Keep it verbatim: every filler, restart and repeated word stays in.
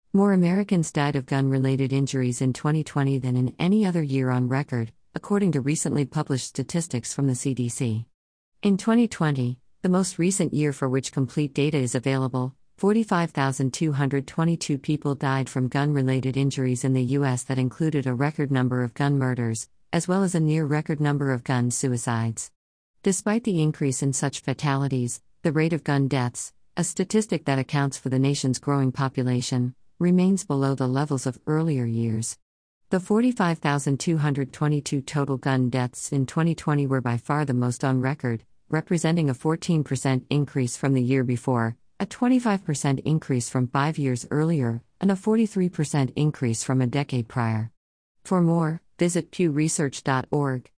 More Americans died of gun-related injuries in twenty twenty than in any other year on record, according to recently published statistics from the C D C. In twenty twenty, the most recent year for which complete data is available, forty-five thousand two hundred twenty-two people died from gun-related injuries in the U S. That included a record number of gun murders, as well as a near-record number of gun suicides. Despite the increase in such fatalities, the rate of gun deaths, a statistic that accounts for the nation's growing population, remains below the levels of earlier years. The forty-five thousand two hundred twenty-two total gun deaths in twenty twenty were by far the most on record, representing a fourteen percent increase from the year before, a twenty-five percent increase from five years earlier, and a forty-three percent increase from a decade prior. For more, visit pew research dot org.